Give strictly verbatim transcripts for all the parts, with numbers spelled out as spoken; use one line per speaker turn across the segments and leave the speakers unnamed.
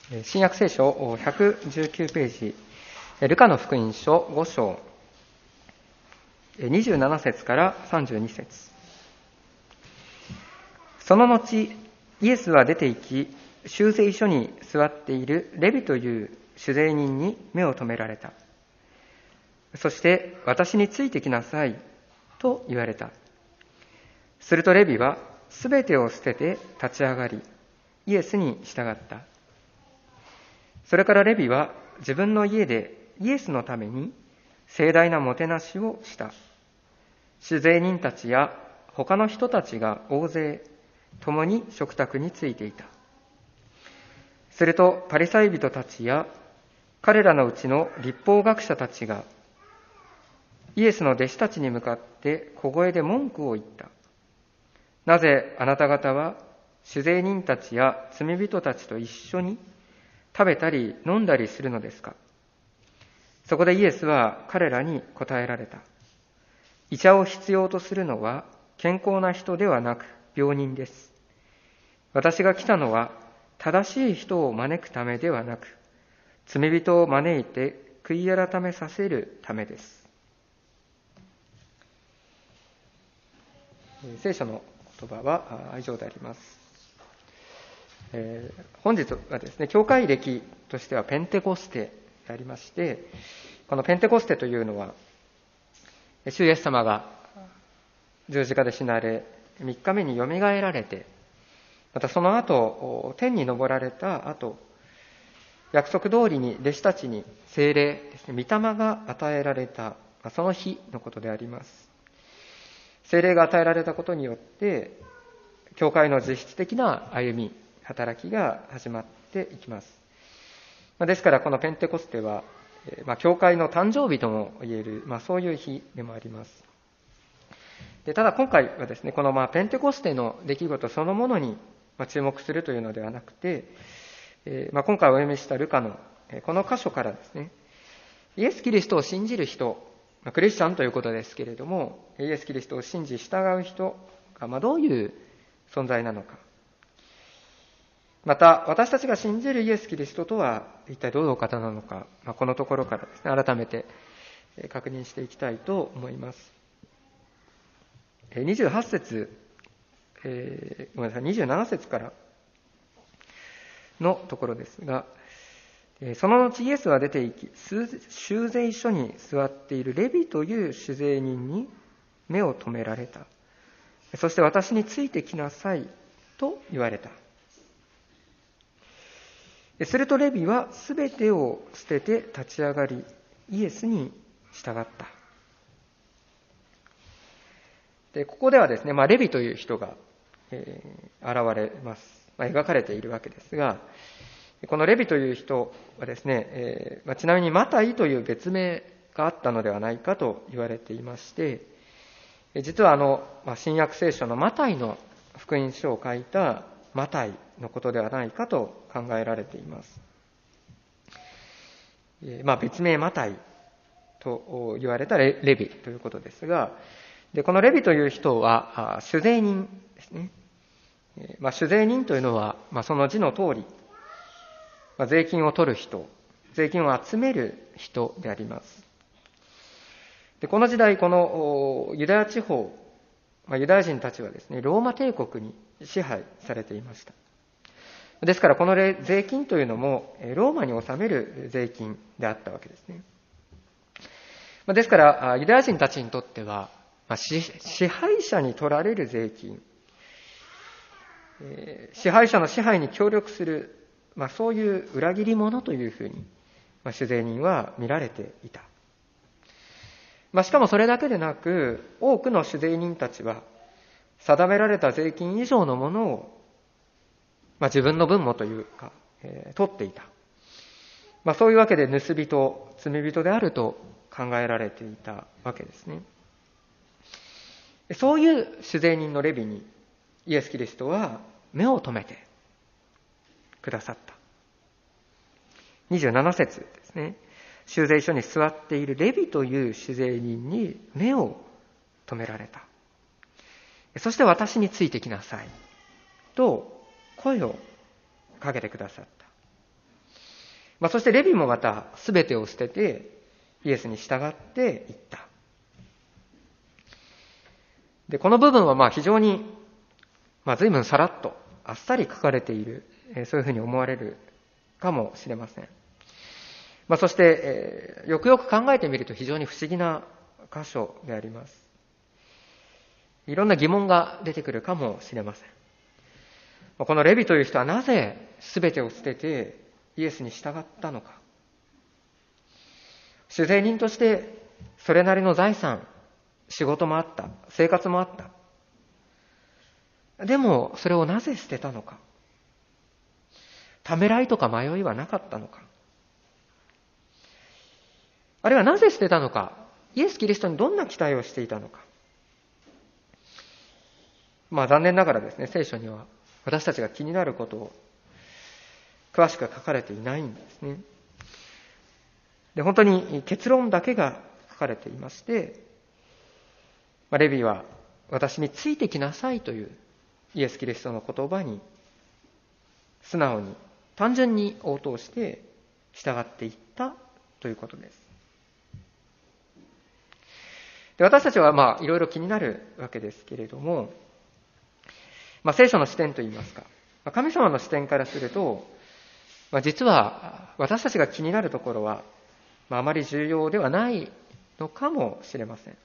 新約聖書ひゃくじゅうきゅうページ、ルカの福音書ご章、にじゅうなな節からさんじゅうに節。その後、イエスは出て行き、修税所に座っているレビという主税人に目を留められた。そして、私についてきなさい、と言われた。するとレビは、すべてを捨てて立ち上がり、イエスに従った。それからレビは自分の家でイエスのために盛大なもてなしをした。主税人たちや他の人たちが大勢共に食卓についていた。するとパリサイ人たちや彼らのうちの律法学者たちがイエスの弟子たちに向かって小声で文句を言った。なぜあなた方は主税人たちや罪人たちと一緒に食べたり飲んだりするのですか。そこでイエスは彼らに答えられた。医者を必要とするのは健康な人ではなく病人です。私が来たのは正しい人を招くためではなく、罪人を招いて悔い改めさせるためです。聖書の言葉は以上であります。えー、本日はですね、教会歴としてはペンテコステでありまして、このペンテコステというのは、主イエス様が十字架で死なれ、みっかめによみがえられて、またその後、天に昇られた後、約束通りに弟子たちに聖霊ですね、御霊が与えられた、その日のことであります。聖霊が与えられたことによって、教会の実質的な歩み、働きが始まっていきます。ですからこのペンテコステは、まあ、教会の誕生日とも言える、まあ、そういう日でもあります。でただ今回はですね、このまあペンテコステの出来事そのものに注目するというのではなくて、えーまあ、今回お読みしたルカのこの箇所からですね、イエス・キリストを信じる人、まあ、クリスチャンということですけれども、イエス・キリストを信じ従う人がまあどういう存在なのか、また、私たちが信じるイエス・キリストとは一体どういう方なのか、まあ、このところからですね、改めて確認していきたいと思います。にじゅうはち節、えー、ごめんなさい、にじゅうなな節からのところですが、その後イエスは出て行き、修税所に座っているレビという主税人に目を留められた。そして私についてきなさいと言われた。するとレビはすべてを捨てて立ち上がり、イエスに従った。でここではですね、まあ、レビという人が、えー、現れます、まあ。描かれているわけですが、このレビという人はですね、えーまあ、ちなみにマタイという別名があったのではないかと言われていまして、実はあの、まあ、新約聖書のマタイの福音書を書いたマタイのことではないかと考えられています。まあ、別名マタイと言われた レ, レビということですが、でこのレビという人は主税人ですね。まあ、主税人というのは、まあ、その字の通り、まあ、税金を取る人、税金を集める人であります。でこの時代、このユダヤ地方、まあ、ユダヤ人たちはですね、ローマ帝国に支配されていました。ですからこの税金というのもローマに納める税金であったわけですね。ですからユダヤ人たちにとっては支配者に取られる税金、支配者の支配に協力する、まあ、そういう裏切り者というふうに主税人は見られていた。まあ、しかもそれだけでなく、多くの主税人たちは定められた税金以上のものを、まあ、自分の分もというか、えー、取っていた。まあ、そういうわけで盗人、罪人であると考えられていたわけですね。そういう主税人のレビにイエス・キリストは目を留めてくださった。にじゅうなな節ですね。修税所に座っているレビという主税人に目を留められた。そして私についてきなさいと声をかけてくださった。 まあ、そしてレビもまた全てを捨ててイエスに従っていった。で、この部分はまあ非常に、まあ、随分さらっとあっさり書かれている、そういうふうに思われるかもしれません。まあ、そして、えー、よくよく考えてみると非常に不思議な箇所であります。いろんな疑問が出てくるかもしれません。このレビという人はなぜ全てを捨ててイエスに従ったのか。主税人としてそれなりの財産、仕事もあった、生活もあった。でもそれをなぜ捨てたのか。ためらいとか迷いはなかったのか。あるいはなぜ捨てたのか。イエス・キリストにどんな期待をしていたのか。まあ残念ながらですね、聖書には私たちが気になることを詳しく書かれていないんですね。で、本当に結論だけが書かれていまして、まあ、レビは私についてきなさいというイエス・キリストの言葉に素直に単純に応答して従っていったということです。で、私たちはまあいろいろ気になるわけですけれども、まあ、聖書の視点といいますか、神様の視点からすると、まあ、実は私たちが気になるところは、まあ、あまり重要ではないのかもしれません。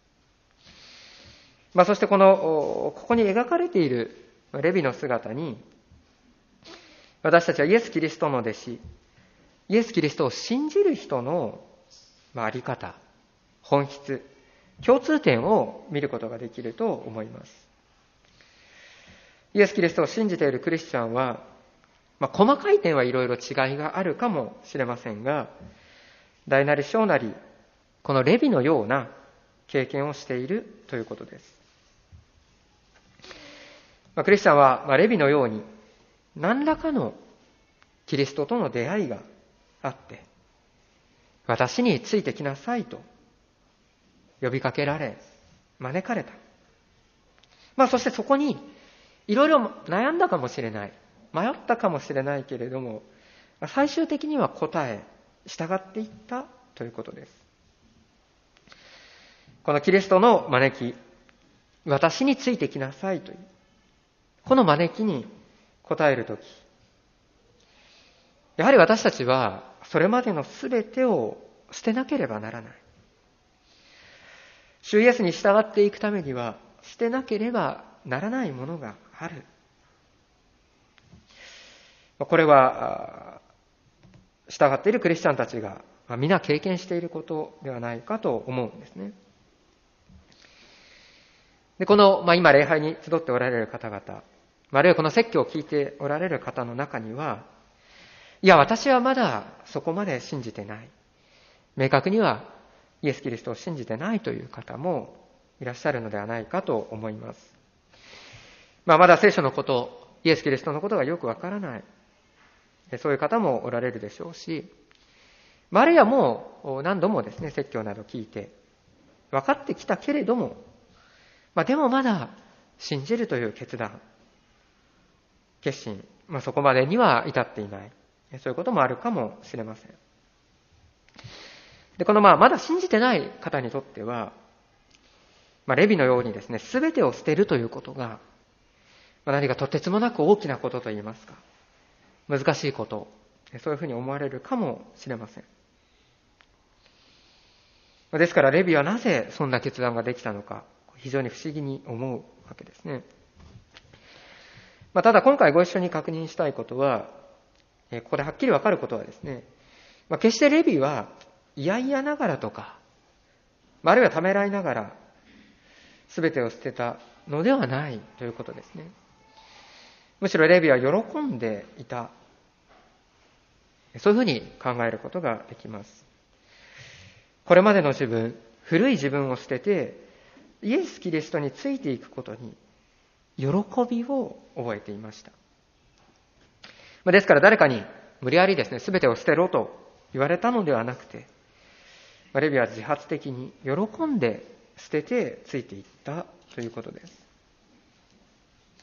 まあ、そしてこのここに描かれているレビの姿に、私たちはイエス・キリストの弟子、イエス・キリストを信じる人の、まあ、あり方、本質、共通点を見ることができると思います。イエス・キリストを信じているクリスチャンは、まあ、細かい点はいろいろ違いがあるかもしれませんが、大なり小なり、このレビのような経験をしているということです。まあ、クリスチャンは、まあ、レビのように、何らかのキリストとの出会いがあって、私についてきなさいと呼びかけられ、招かれた。まあ、そしてそこに、いろいろ悩んだかもしれない。迷ったかもしれないけれども、最終的には答え、従っていったということです。このキリストの招き、私についてきなさいという、この招きに答えるとき、やはり私たちはそれまでのすべてを捨てなければならない。主イエスに従っていくためには、捨てなければならないものがある。これは従っているクリスチャンたちが皆経験していることではないかと思うんですね。で、この、まあ、今礼拝に集っておられる方々、あるいはこの説教を聞いておられる方の中には、いや、私はまだそこまで信じてない。明確にはイエス・キリストを信じてないという方もいらっしゃるのではないかと思います。まあ、まだ聖書のこと、イエス・キリストのことがよくわからない。そういう方もおられるでしょうし、まあ、あるいはもう何度もですね、説教など聞いて、分かってきたけれども、まあ、でもまだ信じるという決断、決心、まあ、そこまでには至っていない。そういうこともあるかもしれません。で、このまあ、まだ信じてない方にとっては、まあ、レビのようにですね、すべてを捨てるということが、まあ、何かとてつもなく大きなことといいますか、難しいこと、そういうふうに思われるかもしれません。ですから、レビはなぜそんな決断ができたのか、非常に不思議に思うわけですね。まあ、ただ、今回ご一緒に確認したいことは、ここではっきりわかることはですね、まあ、決してレビは嫌々ながらとか、あるいはためらいながら、すべてを捨てたのではないということですね。むしろレビは喜んでいた。そういうふうに考えることができます。これまでの自分、古い自分を捨てて、イエス・キリストについていくことに、喜びを覚えていました。ですから誰かに無理やりですね、すべてを捨てろと言われたのではなくて、レビは自発的に喜んで捨ててついていったということです。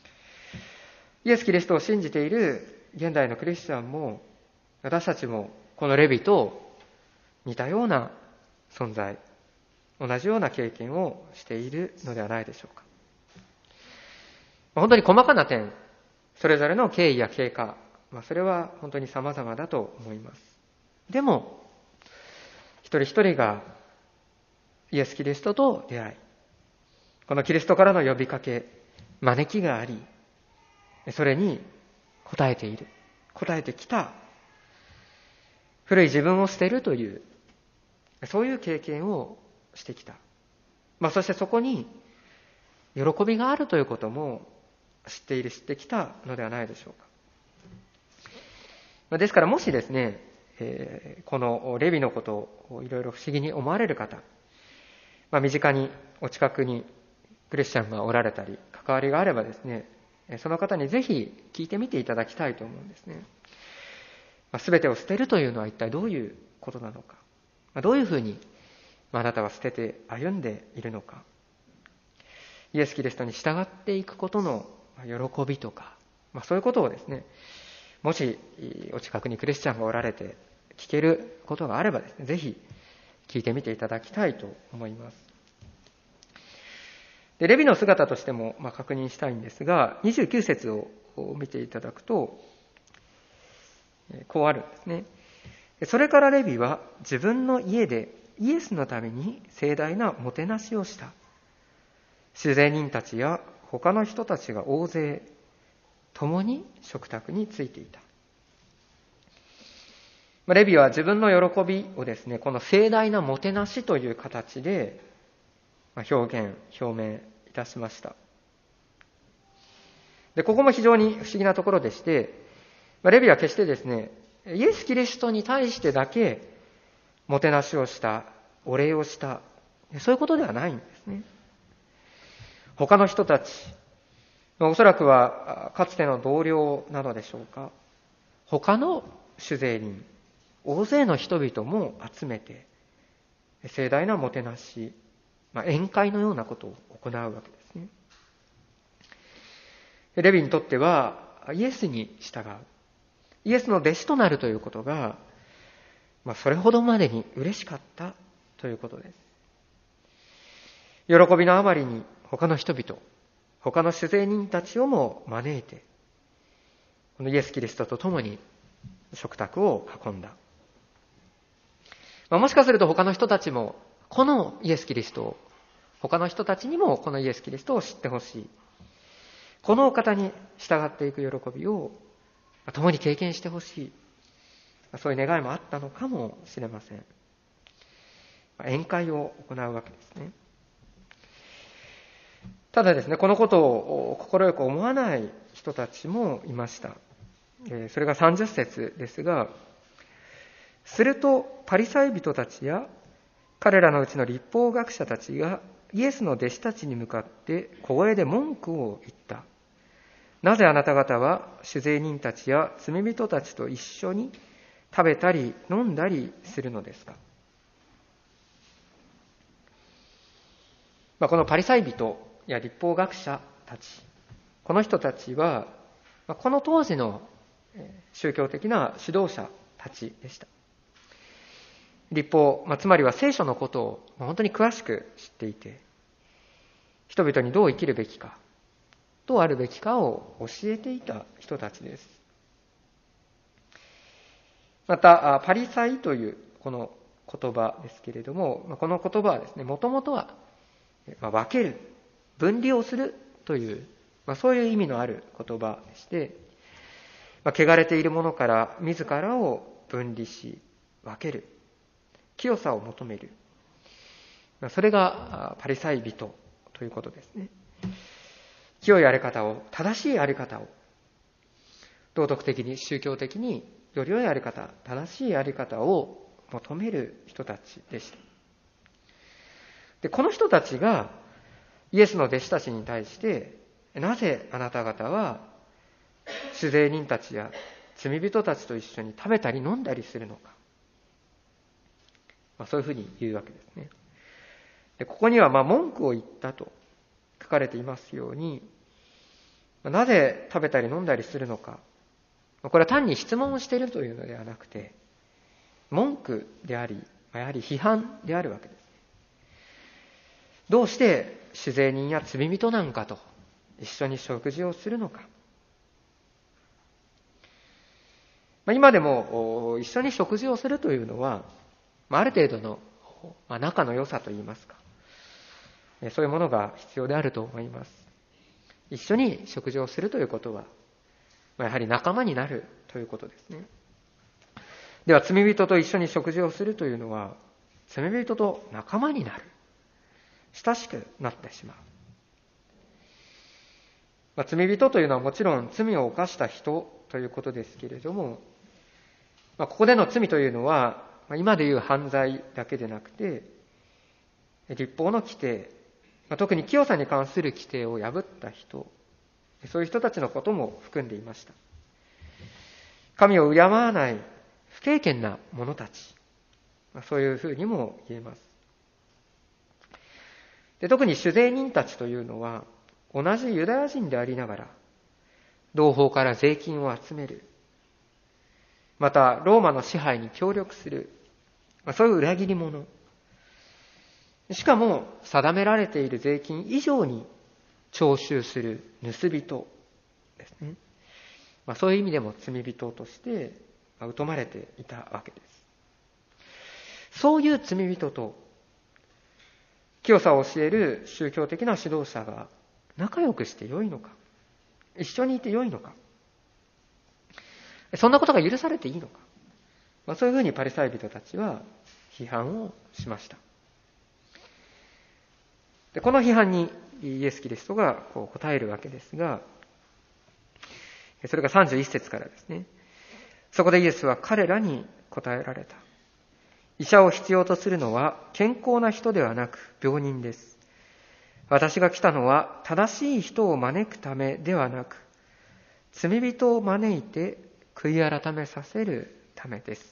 イエス・キリストを信じている現代のクリスチャンも、私たちもこのレビと似たような存在、同じような経験をしているのではないでしょうか。本当に細かな点、それぞれの経緯や経過、まあ、それは本当に様々だと思います。でも、一人一人がイエス・キリストと出会い、このキリストからの呼びかけ、招きがあり、それに応えている、応えてきた、古い自分を捨てるという、そういう経験をしてきた。まあ、そしてそこに喜びがあるということも知っている、知ってきたのではないでしょうか。ですからもしですね、えー、このレビのことをいろいろ不思議に思われる方、まあ、身近にお近くにクリスチャンがおられたり関わりがあればですね、その方にぜひ聞いてみていただきたいと思うんですね。まあ、全てを捨てるというのは一体どういうことなのか、まあ、どういうふうにあなたは捨てて歩んでいるのか、イエス・キリストに従っていくことの喜びとか、まあ、そういうことをですね、もしお近くにクリスチャンがおられて聞けることがあればですね、ぜひ聞いてみていただきたいと思います。でレビの姿としてもまあ確認したいんですが、にじゅうきゅう節を見ていただくとこうあるんですね。それからレビは自分の家でイエスのために盛大なもてなしをした。主税人たちや他の人たちが大勢共に食卓についていた。レビは自分の喜びをですね、この盛大なもてなしという形で表現、表明いたしました。で、ここも非常に不思議なところでして、レビは決してですね、イエス・キリストに対してだけもてなしをした、お礼をした、そういうことではないんですね。他の人たち、おそらくはかつての同僚などでしょうか、他の主税人、大勢の人々も集めて盛大なもてなし、まあ、宴会のようなことを行うわけですね。レビにとってはイエスに従う、イエスの弟子となるということが、まあ、それほどまでに嬉しかったということです。喜びのあまりに他の人々、他の主税人たちをも招いて、このイエス・キリストと共に食卓を囲んだ。まあ、もしかすると他の人たちもこのイエス・キリストを、他の人たちにもこのイエス・キリストを知ってほしい。このお方に従っていく喜びを共に経験してほしい。そういう願いもあったのかもしれません。宴会を行うわけですね。ただですね、このことを快く思わない人たちもいました。それがさんじゅっ節ですが、するとパリサイ人たちや彼らのうちの律法学者たちがイエスの弟子たちに向かって小声で文句を言った。なぜあなた方は主税人たちや罪人たちと一緒に食べたり飲んだりするのですか。まあ、このパリサイ人や律法学者たち、この人たちはこの当時の宗教的な指導者たちでした。律法、まあ、つまりは聖書のことを本当に詳しく知っていて、人々にどう生きるべきか、どうあるべきかを教えていた人たちです。またパリサイというこの言葉ですけれども、この言葉はですね、もともとは分ける、分離をするという、まあ、そういう意味のある言葉でして、まあ、汚れているものから自らを分離し分ける、清さを求める、まあ、それがパリサイ人ということですね。清いあり方を、正しいあり方を、道徳的に宗教的により良いあり方、正しいあり方を求める人たちでした。で、この人たちがイエスの弟子たちに対して、なぜあなた方は主税人たちや罪人たちと一緒に食べたり飲んだりするのか、まあ、そういうふうに言うわけですね。で、ここにはまあ文句を言ったと書かれていますように、なぜ食べたり飲んだりするのか、これは単に質問をしているというのではなくて、 文句であり、やはり批判であるわけです。どうして酒税人や罪人なんかと一緒に食事をするのか。今でも一緒に食事をするというのは、ある程度の仲の良さといいますか、そういうものが必要であると思います。一緒に食事をするということは、やはり仲間になるということですね。では、罪人と一緒に食事をするというのは、罪人と仲間になる。親しくなってしまう。まあ、罪人というのはもちろん罪を犯した人ということですけれども、まあ、ここでの罪というのは、まあ、今でいう犯罪だけでなくて、律法の規定、まあ、特に清さに関する規定を破った人、そういう人たちのことも含んでいました。神を敬わない不敬虔な者たち、まあ、そういうふうにも言えます。で、特に酒税人たちというのは、同じユダヤ人でありながら、同胞から税金を集める。また、ローマの支配に協力する。まあ、そういう裏切り者。しかも、定められている税金以上に徴収する盗人ですね。まあ、そういう意味でも罪人として疎まれていたわけです。そういう罪人と、清さを教える宗教的な指導者が仲良くしてよいのか、一緒にいてよいのか、そんなことが許されていいのか、まあ、そういうふうにパリサイ人たちは批判をしました。で、この批判にイエス・キリストがこう答えるわけですが、それがさんじゅういっ節からですね。そこでイエスは彼らに答えられた。医者を必要とするのは健康な人ではなく病人です。私が来たのは正しい人を招くためではなく、罪人を招いて悔い改めさせるためです。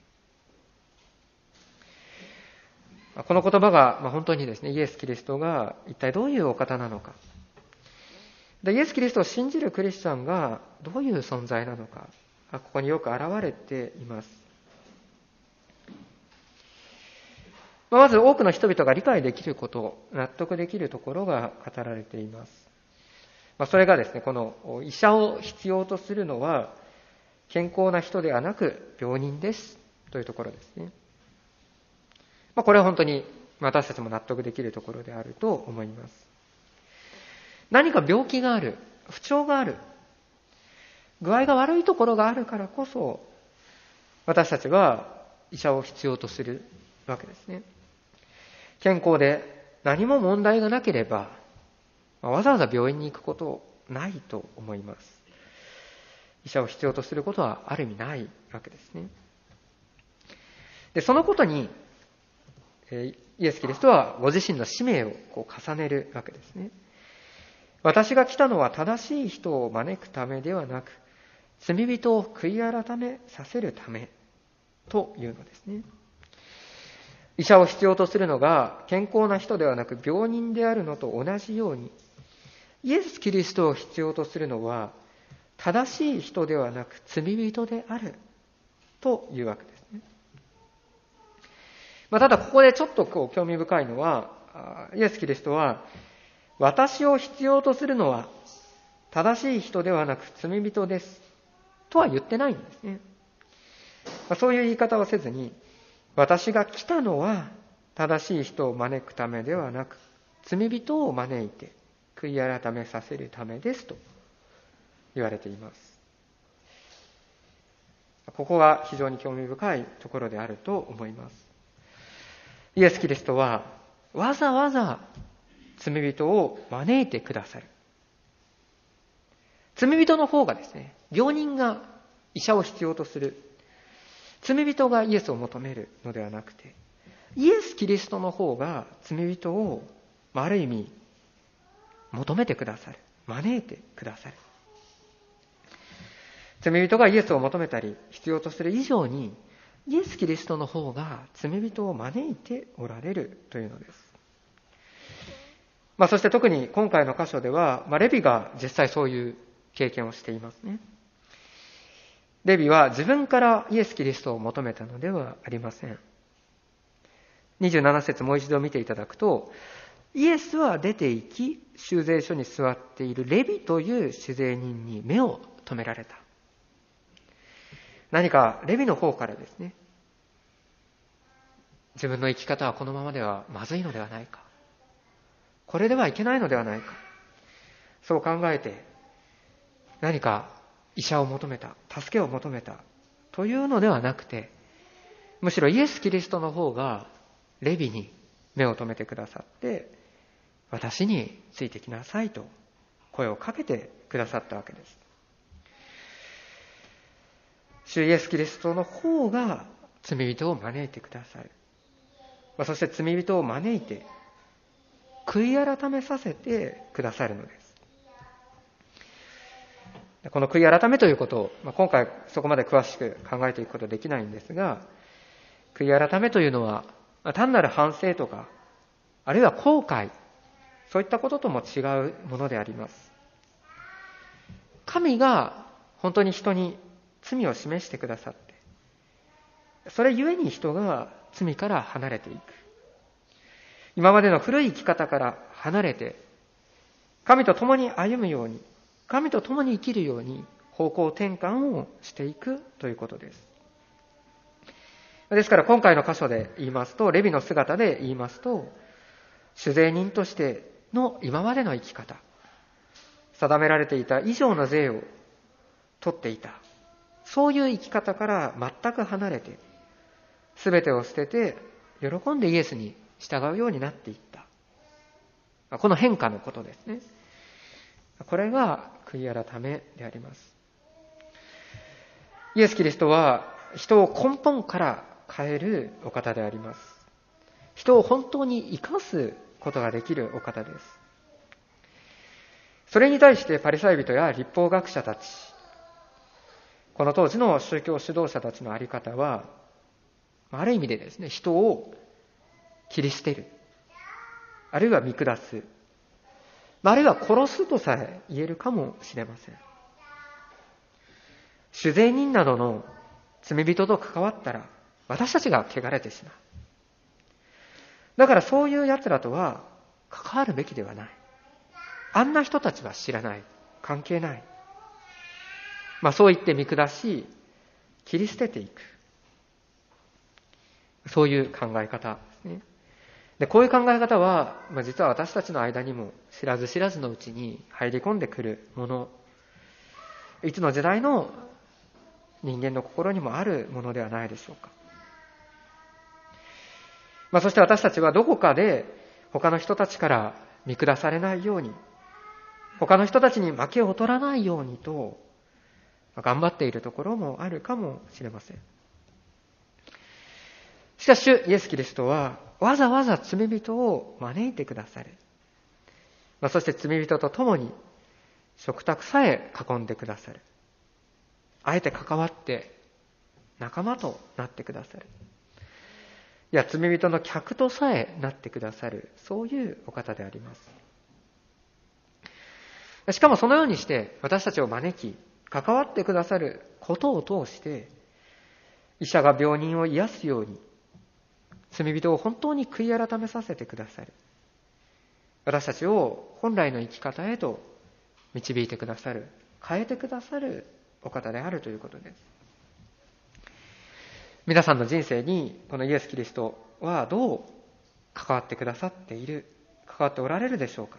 この言葉が本当にですね、イエス・キリストが一体どういうお方なのか。で、イエス・キリストを信じるクリスチャンがどういう存在なのか、ここによく現れています。まず多くの人々が理解できること、納得できるところが語られています。それがですね、この医者を必要とするのは健康な人ではなく病人ですというところですね。これは本当に私たちも納得できるところであると思います。何か病気がある、不調がある、具合が悪いところがあるからこそ、私たちは医者を必要とするわけですね。健康で何も問題がなければ、わざわざ病院に行くことないと思います。医者を必要とすることはある意味ないわけですね。で、そのことに、イエス・キリストはご自身の使命をこう重ねるわけですね。私が来たのは正しい人を招くためではなく、罪人を悔い改めさせるためというのですね。医者を必要とするのが健康な人ではなく病人であるのと同じように、イエス・キリストを必要とするのは正しい人ではなく罪人であるというわけですね。まあ、ただここでちょっとこう興味深いのは、イエス・キリストは私を必要とするのは正しい人ではなく罪人ですとは言ってないんですね。まあ、そういう言い方をせずに、私が来たのは正しい人を招くためではなく罪人を招いて悔い改めさせるためですと言われています。ここが非常に興味深いところであると思います。イエス・キリストはわざわざ罪人を招いてくださる。罪人の方がですね、病人が医者を必要とする。罪人がイエスを求めるのではなくて、イエス・キリストの方が罪人をある意味求めてくださる。招いてくださる。罪人がイエスを求めたり必要とする以上に、イエス・キリストの方が罪人を招いておられるというのです。まあ、そして特に今回の箇所では、まあ、レビが実際そういう経験をしていますね。 レビは自分からイエス・キリストを求めたのではありません。にじゅうなな節もう一度見ていただくと、イエスは出て行き、修税所に座っているレビという主税人に目を留められた。何かレビの方からですね、自分の生き方はこのままではまずいのではないか、これではいけないのではないか、そう考えて何か医者を求めた、助けを求めたというのではなくて、むしろイエス・キリストの方がレビに目を留めてくださって、私についてきなさいと声をかけてくださったわけです。主イエス・キリストの方が罪人を招いてくださる。そして罪人を招いて悔い改めさせてくださるのです。この悔い改めということを、まあ、今回そこまで詳しく考えていくことはできないんですが、悔い改めというのは単なる反省とか、あるいは後悔、そういったこととも違うものであります。神が本当に人に罪を示してくださって、それゆえに人が罪から離れていく。今までの古い生き方から離れて、神と共に歩むように、神と共に生きるように方向転換をしていくということです。ですから今回の箇所で言いますと、レビの姿で言いますと、主税人としての今までの生き方、定められていた以上の税を取っていた、そういう生き方から全く離れて、すべてを捨てて喜んでイエスに従うようになっていった。この変化のことですね。これが悔い改めであります。イエス・キリストは人を根本から変えるお方であります。人を本当に生かすことができるお方です。それに対してパリサイ人や律法学者たち、この当時の宗教指導者たちのあり方は、ある意味でですね、人を切り捨てる、あるいは見下す、あるいは殺すとさえ言えるかもしれません。主税人などの罪人と関わったら、私たちが汚れてしまう。だからそういう奴らとは関わるべきではない。あんな人たちは知らない。関係ない。まあそう言って見下し、切り捨てていく。そういう考え方ですね。で、こういう考え方は、まあ、実は私たちの間にも知らず知らずのうちに入り込んでくるもの、いつの時代の人間の心にもあるものではないでしょうか。まあ、そして私たちはどこかで他の人たちから見下されないように、他の人たちに負けを取らないようにと頑張っているところもあるかもしれません。しかし主イエス・キリストはわざわざ罪人を招いてくださる。まあ、そして罪人と共に食卓さえ囲んでくださる。あえて関わって仲間となってくださる。いや、罪人の客とさえなってくださる、そういうお方であります。しかもそのようにして私たちを招き、関わってくださることを通して、医者が病人を癒すように、罪人を本当に悔い改めさせてくださる。私たちを本来の生き方へと導いてくださる、変えてくださるお方であるということです。皆さんの人生にこのイエス・キリストはどう関わってくださっている、関わっておられるでしょうか。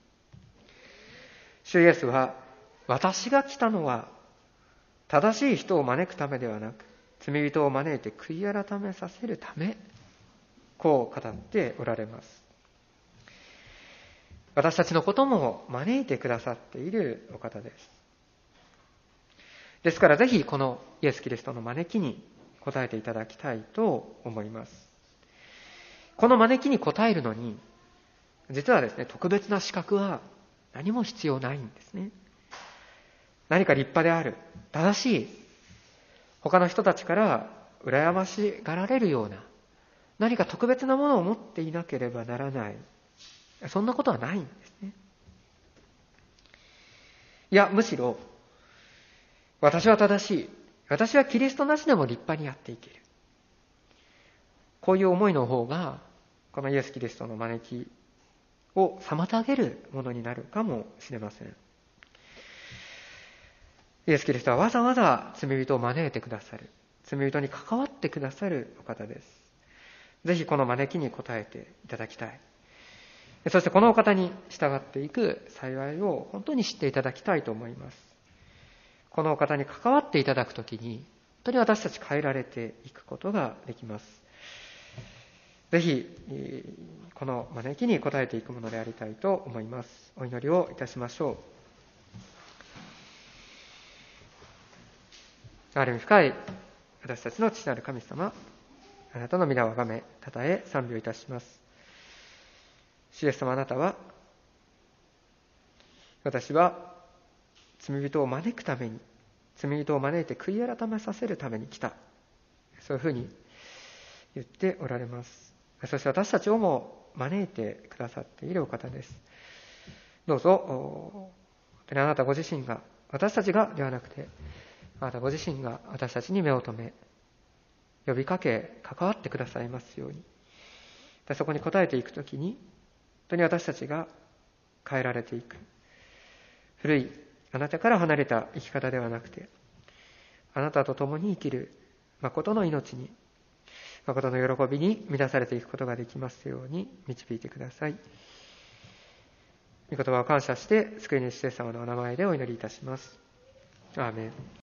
主イエスは、私が来たのは正しい人を招くためではなく、罪人を招いて悔い改めさせるため、こう語っておられます。私たちのことも招いてくださっているお方です。ですからぜひこのイエス・キリストの招きに応えていただきたいと思います。この招きに応えるのに、実はですね、特別な資格は何も必要ないんですね。何か立派である、正しい、他の人たちから羨ましがられるような、何か特別なものを持っていなければならない、そんなことはないんですね。いや、むしろ、私は正しい、 私はキリストなしでも立派にやっていける。こういう思いの方が、このイエス・キリストの招きを妨げるものになるかもしれません。イエス・キリストはわざわざ罪人を招いてくださる。罪人に関わってくださるお方です。ぜひこの招きに応えていただきたい。そしてこのお方に従っていく幸いを本当に知っていただきたいと思います。このお方に関わっていただくときに、本当に私たち変えられていくことができます。ぜひ、この招きに応えていくものでありたいと思います。お祈りをいたしましょう。ある意味深い私たちの父なる神様、あなたの皆をあがめ、たたえ、賛美をいたします。主イエス様、あなたは、私は罪人を招くために、罪人を招いて悔い改めさせるために来た。そういうふうに言っておられます。そして私たちをも招いてくださっているお方です。どうぞ、本当にあなたご自身が、私たちがではなくて、あなたご自身が私たちに目を留め、呼びかけ、関わってくださいますように。そこに応えていくときに、本当に私たちが変えられていく。古い、あなたから離れた生き方ではなくて、あなたと共に生きる誠の命に、誠の喜びに満たされていくことができますように導いてください。御言葉を感謝して、救い主イエス様のお名前でお祈りいたします。アーメン。